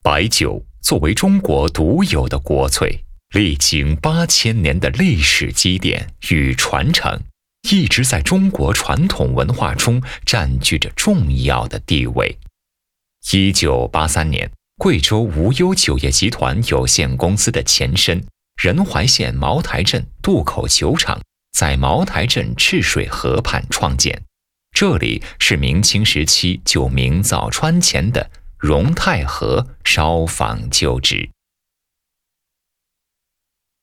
白酒作为中国独有的国粹，历经8000年的历史积淀与传承，一直在中国传统文化中占据着重要的地位。1983年，贵州无忧酒业集团有限公司的前身仁怀县茅台镇渡口酒厂在茅台镇赤水河畔创建，这里是明清时期就名噪川前的荣泰河烧坊旧址。